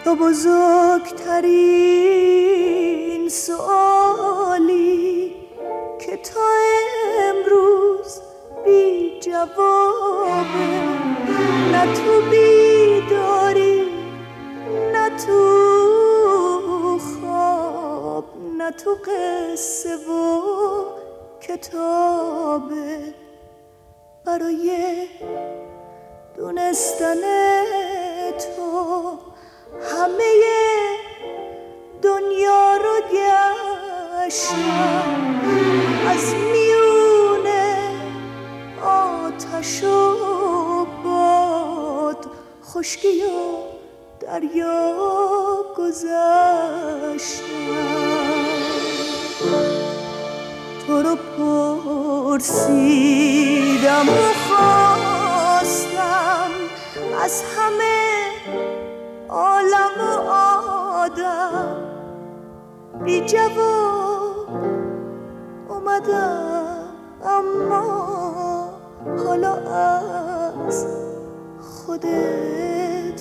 تو بزرگترین سوالی که تا امروز بی جوابه، نه تو بیداری نه تو خواب نه تو قصه و کتابه. برای دونستن تو همه دنیا رو گشتم، از میونه آتش و باد، خشکی و دریا گذشتم. تو رو پرسیدم و خواستم از همه عالم و آدم، بی جواب اومدم، اما حالا از خودت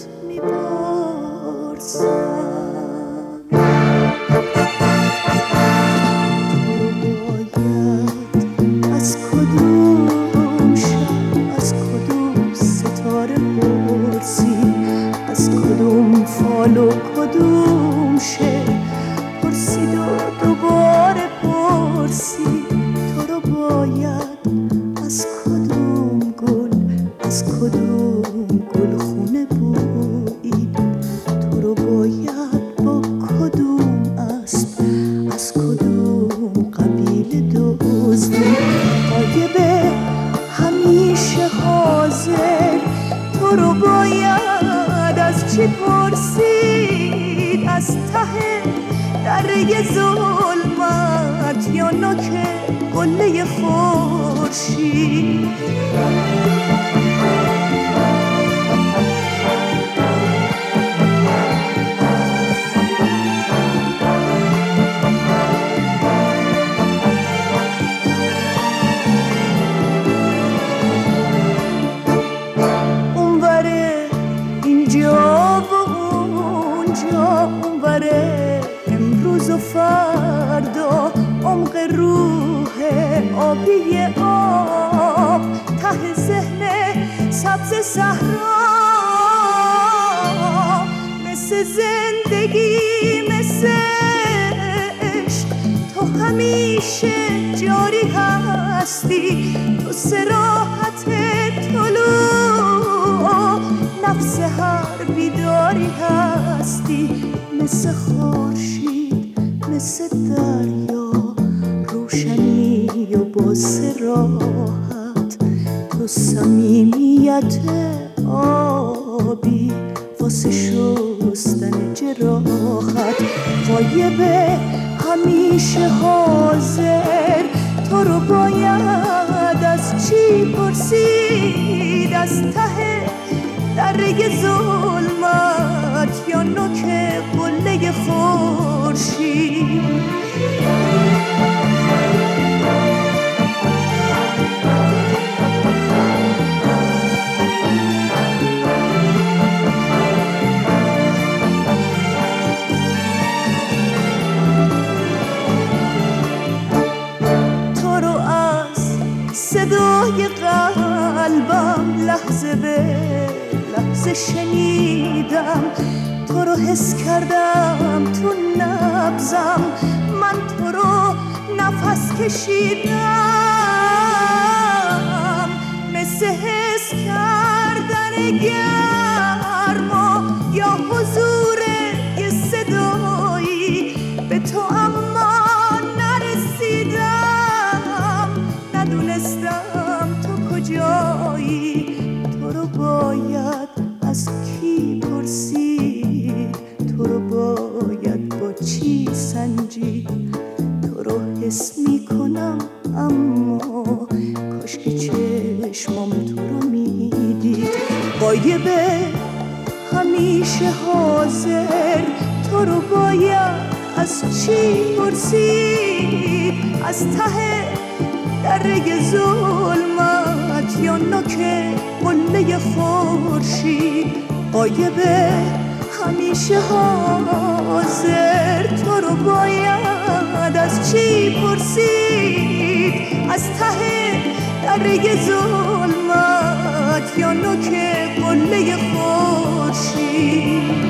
میپرسم. تو باید از کدوم شب، از کدوم ستاره پرسی، از کدوم فال و کدوم شعر پرسید و دوباره پرسی. تو رو باید از کدوم گل، از کدوم گلخونه بویید. تو رو باید با کدوم اسب، از کدوم قبیله دزدید. غایب همیشه حاضر، تو رو باید از چی پرسید؟ از ته دره ظلمت یا نوک قله خورشید؟ اونوره اینجا و اونجا، اونوره امروز و فردا، عمق روح آبی آب، ته ذهن سبز صحرا، مثل زندگی مثل عشق تو همیشه جاری هستی. تو صراحت طلوع نفس هر بیداری هستی، مثل خورشید مثل دریا، روشنی و با صراحت. تو صمیمیت آبی واسه شستن جراحت. غایب همیشه حاضر، تو رو باید از چی پرسید؟ از ته دره ظلمت یا نوک قله خورشید؟ تو رو از صدای قلبم لحظه به لحظه شنیدم، تو رو حس کردم تو نبضم، من تو رو نفس کشیدم، مثل حس کردن گرما یا حضور یه صدایی به تو، اما نرسیدم، ندونستم تو کجایی. تو رو باید از کی پرسید؟ تو رو باید با چی سنجید؟ تو رو حس میکنم اما کاش که چشمام تو رو میدید. غایب همیشه حاضر، تو رو باید از چی پرسید؟ از ته دره ظلمت یا نوک قله خورشید؟ غایب همیشه حاضر تو رو باید از چی پرسید؟ از ته دره ظلمت یا نوک قله خورشید؟